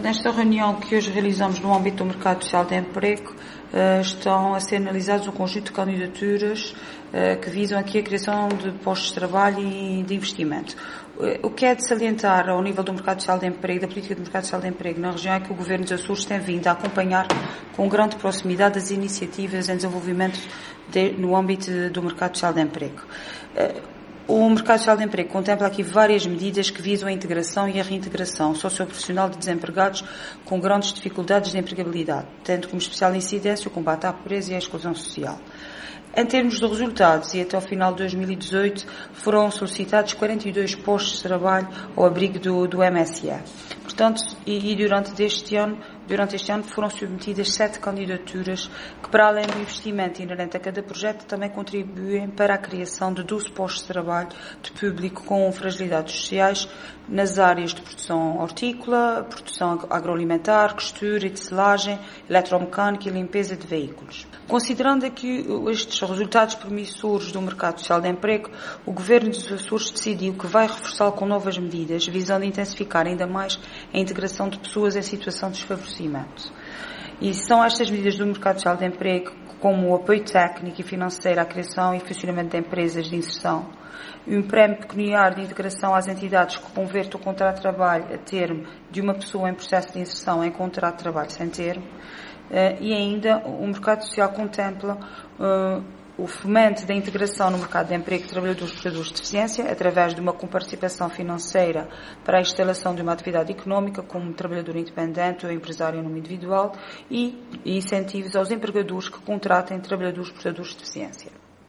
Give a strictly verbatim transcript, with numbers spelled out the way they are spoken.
Nesta reunião que hoje realizamos no âmbito do mercado social de emprego, estão a ser analisados um conjunto de candidaturas que visam aqui a criação de postos de trabalho e de investimento. O que é de salientar ao nível do mercado social de emprego, da política do mercado social de emprego na região, é que o Governo dos Açores tem vindo a acompanhar com grande proximidade as iniciativas em desenvolvimento de, no âmbito do mercado social de emprego. O mercado social de emprego contempla aqui várias medidas que visam a integração e a reintegração socioprofissional de desempregados com grandes dificuldades de empregabilidade, tendo como especial incidência o combate à pobreza e à exclusão social. Em termos de resultados, e até ao final de dois mil e dezoito, foram solicitados quarenta e dois postos de trabalho ao abrigo do, do M S E. Portanto, e, e durante este ano, durante este ano foram submetidas sete candidaturas que, para além do investimento inerente a cada projeto, também contribuem para a criação de doze postos de trabalho de público com fragilidades sociais nas áreas de produção hortícola, produção agroalimentar, costura e tecelagem, eletromecânica e limpeza de veículos. Considerando aqui estes resultados promissores do mercado social de emprego, o Governo dos Açores decidiu que vai reforçá-lo com novas medidas, visando intensificar ainda mais a integração de pessoas em situação de desfavorecimento. E são estas medidas do mercado social de emprego, como o apoio técnico e financeiro à criação e funcionamento de empresas de inserção, um prémio pecuniário de integração às entidades que convertam o contrato de trabalho a termo de uma pessoa em processo de inserção em contrato de trabalho sem termo, e ainda o mercado social contempla uh, o fomento da integração no mercado de emprego de trabalhadores e portadores de deficiência, através de uma comparticipação financeira para a instalação de uma atividade económica como trabalhador independente ou empresário em nome individual, e, e incentivos aos empregadores que contratem trabalhadores e portadores de deficiência.